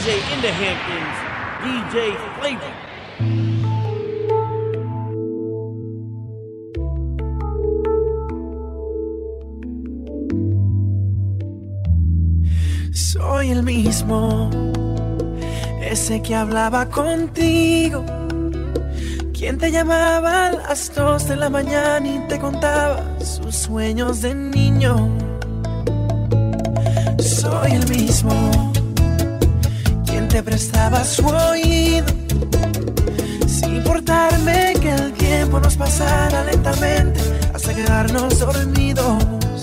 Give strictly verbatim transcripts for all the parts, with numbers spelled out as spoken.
J in the Hamptons, D J Flavor. Soy el mismo, ese que hablaba contigo, quien te llamaba a las dos de la mañana y te contaba sus sueños de niño. Soy el mismo, quien te prestaba su oído, sin importarme que el tiempo nos pasara lentamente hasta quedarnos dormidos.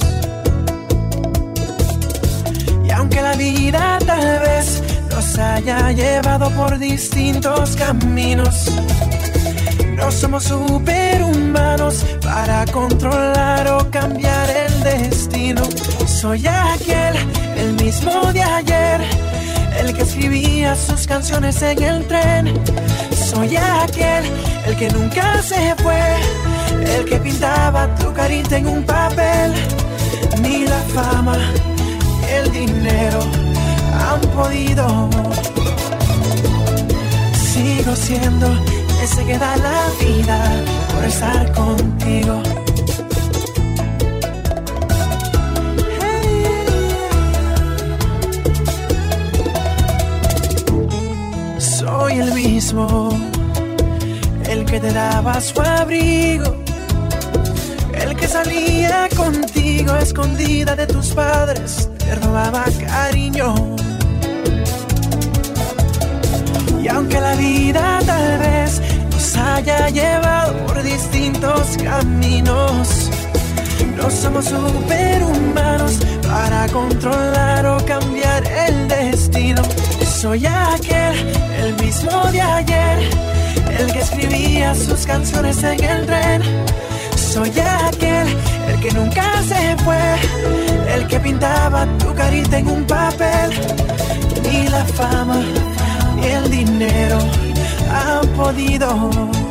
Y aunque la vida tal vez nos haya llevado por distintos caminos, no somos superhumanos para controlar o cambiar el destino. Soy aquel, el mismo de ayer, el que escribía sus canciones en el tren. Soy aquel, el que nunca se fue, el que pintaba tu carita en un papel. Ni la fama ni el dinero han podido. Sigo siendo ese que da la vida por estar contigo. Soy el mismo, el que te daba su abrigo, el que salía contigo escondida de tus padres, te robaba cariño. Y aunque la vida tal vez nos haya llevado por distintos caminos, no somos superhumanos para controlar o cambiar el destino. Soy aquel, el mismo de ayer, el que escribía sus canciones en el tren. Soy aquel, el que nunca se fue, el que pintaba tu carita en un papel. Ni la fama ni el dinero han podido.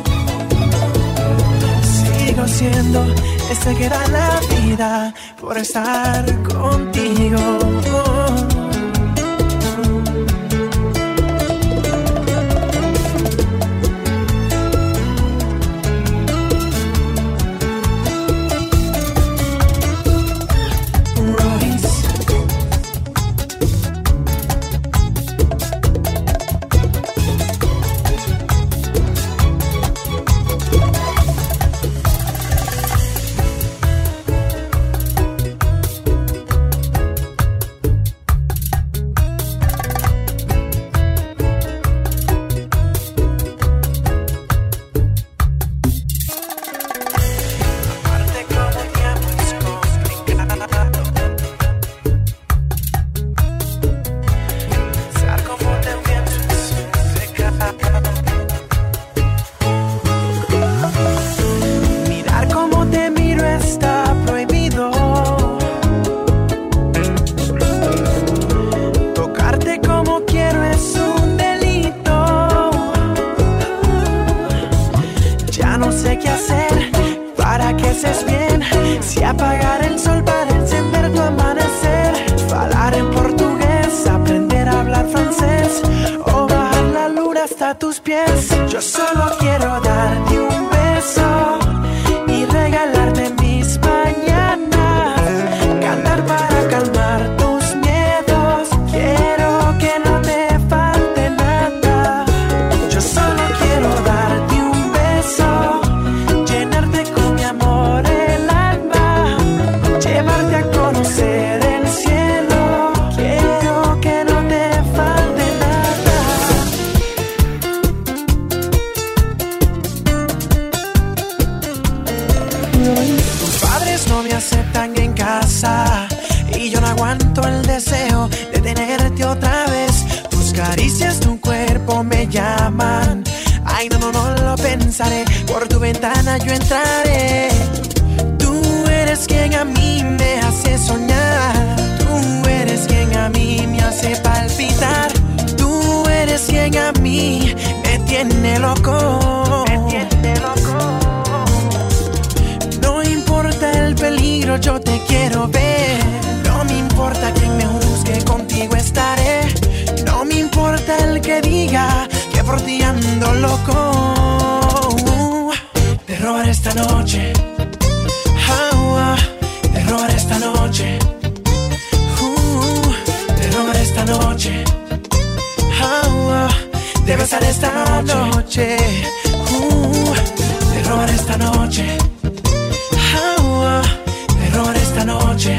Sigo siendo ese que da la vida por estar contigo. Yo te quiero ver, no me importa quién me juzgue, contigo estaré. No me importa por ti ando loco. De robar esta noche, ah, de robar esta noche, uh, de robar esta noche, ah, de besar esta noche, uh, de robar esta noche, ah, de robar esta noche,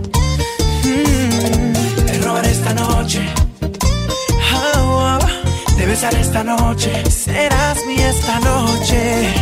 mm, de robar esta noche, ah, de besar esta noche, serás mi esta noche.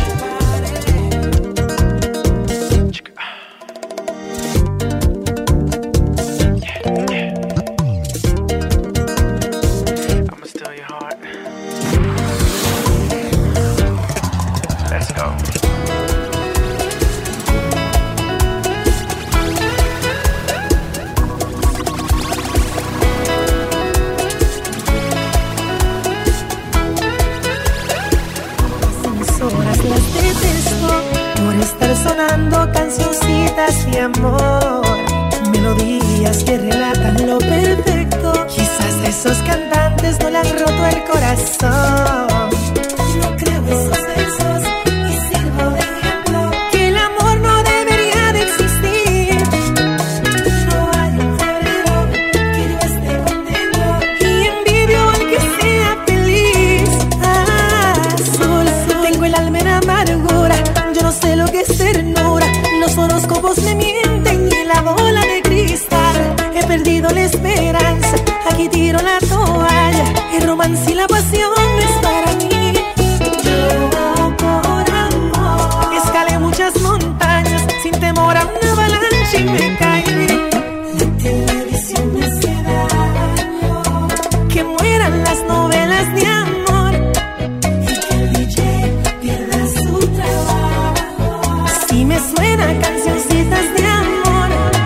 Cancioncitas de amor, melodías que relatan lo perfecto. Quizás esos cantantes no le han roto el corazón. No creo esos versos y sirvo de ejemplo que el amor no debería de existir. No hay un febrero que yo esté contento y envidio al que sea feliz. Azul, tengo el alma en amargura, yo no sé lo que es ternura. Los horóscopos me mienten y la bola de cristal. He perdido la esperanza, aquí tiro la toalla. El romance y la pasión es para mí. Yo por amor escalé muchas montañas sin temor a una avalancha y me caí. La televisión me hace daño, que mueran las novelas de amor y que el D J pierda su trabajo. Si me suena cancioncitas de amor,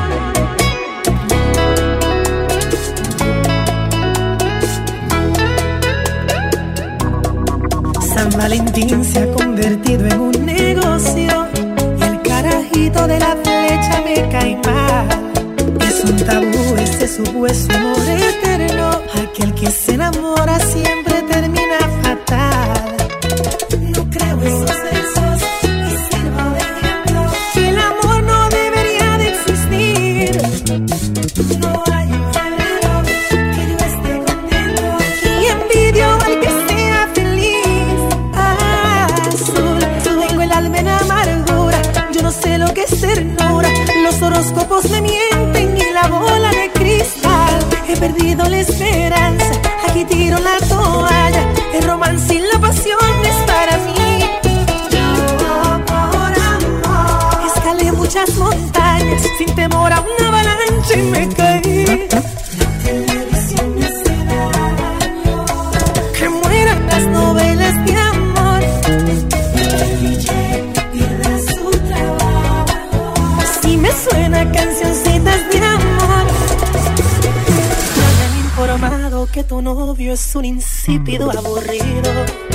San Valentín se ha convertido en un negocio y el carajito de la flecha me cae mal. Es un tabú ese supuesto amor eterno, aquel que se enamora siempre termina fatal. No creo esos versos y sirvo de ejemplo que el amor no debería de existir. No hay un febrero que yo esté contento y envidio al que sea feliz. Azul, tengo el alma en amargura, yo no sé lo que es ternura. Los horóscopos me mienten y la bola de cristal. He perdido la esperanza, aquí tiro la toalla. El romance y la pasión es para mí. Yo por amor escalé muchas montañas sin temor a una avalancha y me caí. La televisión me hace daño, que mueran las novelas de amor y que el D J pierda su trabajo. Si me suena cancioncitas de amor, me han informado que tu novio es un insípido aburrido.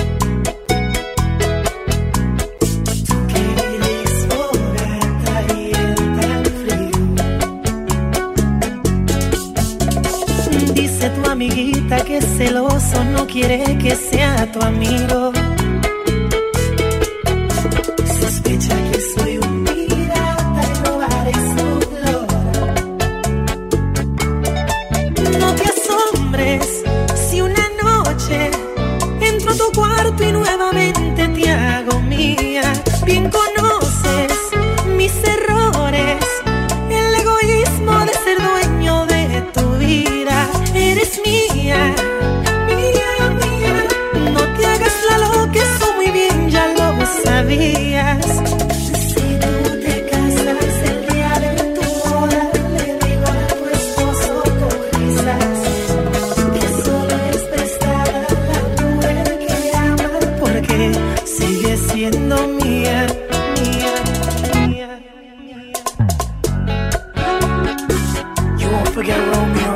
Amiguita que es celoso, no quiere que sea tu amigo. Sospecha que soy un pirata y robaré su flor. No te asombres si una noche entro a tu cuarto y nuevamente te hago mía. Bien conoces mis errores, el egoísmo de ser dueño de tu vida. Eres mía, mía, mía. No te hagas la loca, eso muy bien ya lo sabías. Si tú te casas el día de tu boda, le digo a tu esposo con risas que solo es prestada la mujer que ama, porque sigue siendo mía, mía, mía, mía. You won't forget Romeo.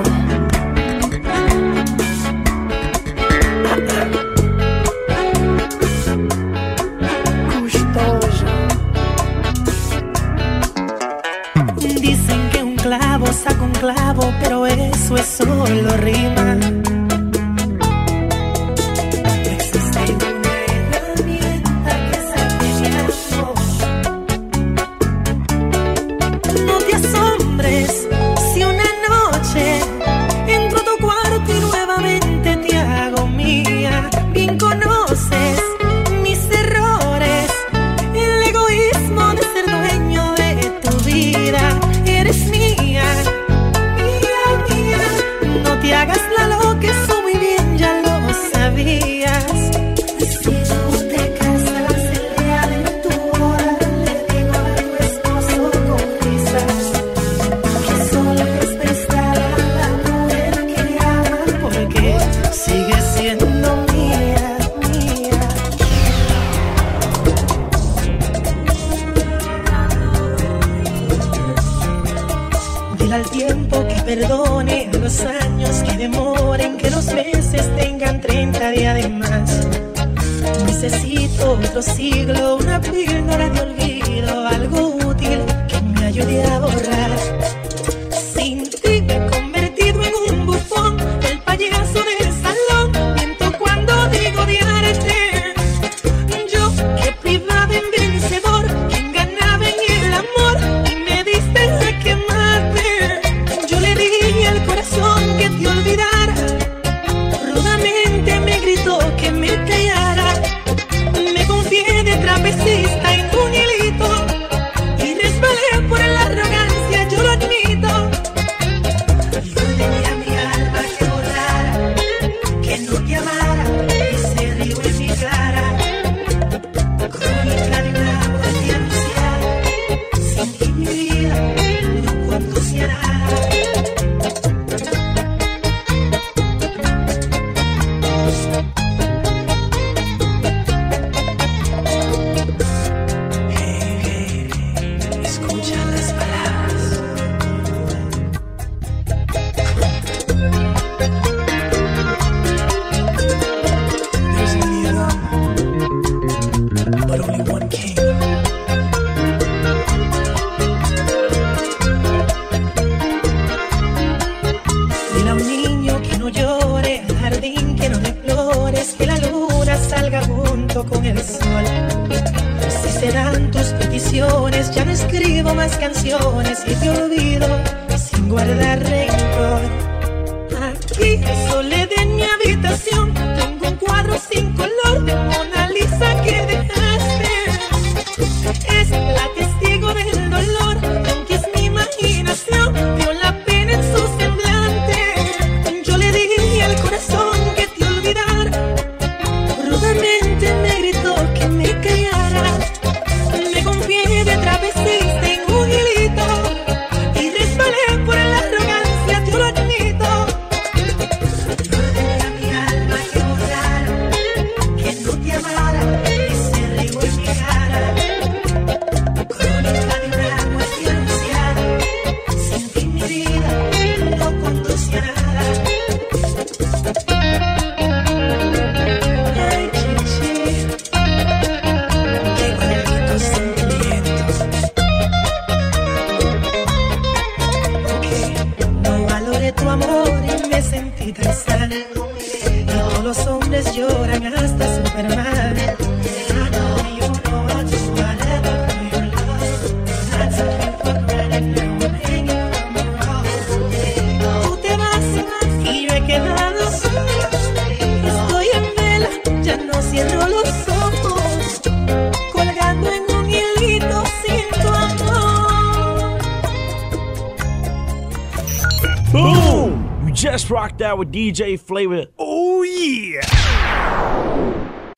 Dicen que un clavo saca un clavo, pero eso es solo rima. Existe perdone a los años que demoren, que los meses tengan treinta días de más. Necesito otro siglo, una píldora de olvido, algo útil que me ayude a borrar. Sin ti me he convertido en un bufón, el payaso del salón. Miento cuando digo odiarte. Yo que privaba en vencedor, quien ganaba en el amor, y me diste a quemarte. Yo le dije al corazón que te olvidara, rudamente me gritó que me callara. Me confié de trapecista en un hilito y resbalé por la arrogancia, yo lo admito. Y ordené a mi alma que borrara, que no te amara, y se rió en mi cara. Crónica de una muerte anunciada, sin ti mi vida no conducía nada. Con el sol, si serán tus peticiones, ya no escribo más canciones y te olvido sin guardar rencor. Aquí, soledad en mi habitación, tengo un cuadro sin color de Mona Lisa que dejaste. Es la testigo del dolor, aunque es mi imaginación, vio la pena en su semblante. Yo le dije al corazón que te olvidara, rudamente me gritó que me callara. Me confié de travesista en un hilito y resbalé por la arrogancia, yo lo admito. Y ordené a mi alma que borrara, que no te amara, y se rió en mi cara. Crónica de una muerte anunciada, sin ti mi vida no conducía a nada. Tu amor y me sentí tan sana. Y todos los hombres lloran hasta Superman. I know you know I just wanna love your love. Not something for granted, now I'm hanging from the road. Tú te vas y yo he quedado sola. Estoy en vela, ya no cierro los ojos, colgando en un hilito sin tu amor. Boom! You just rocked out with D J Flavor. Oh yeah!